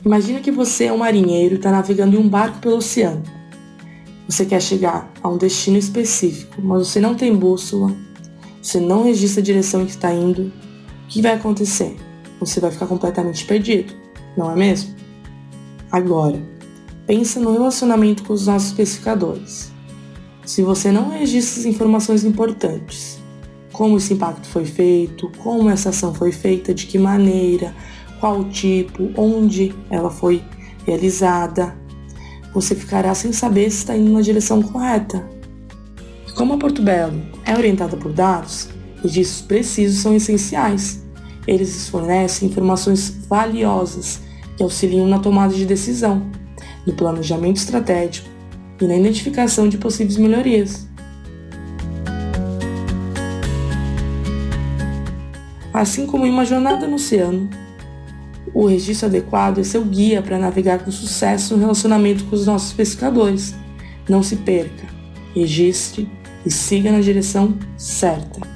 Imagina que você é um marinheiro e está navegando em um barco pelo oceano. Você quer chegar a um destino específico, mas você não tem bússola, você não registra a direção em que está indo. O que vai acontecer? Você vai ficar completamente perdido, não é mesmo? Agora, pensa no relacionamento com os nossos especificadores. Se você não registra as informações importantes, como esse impacto foi feito, como essa ação foi feita, de que maneira, qual tipo, onde ela foi realizada, você ficará sem saber se está indo na direção correta. E como a Porto Belo é orientada por dados, registros precisos são essenciais. Eles fornecem informações valiosas que auxiliam na tomada de decisão, no planejamento estratégico e na identificação de possíveis melhorias. Assim como em uma jornada no oceano, o registro adequado é seu guia para navegar com sucesso no relacionamento com os nossos pescadores. Não se perca, registre e siga na direção certa.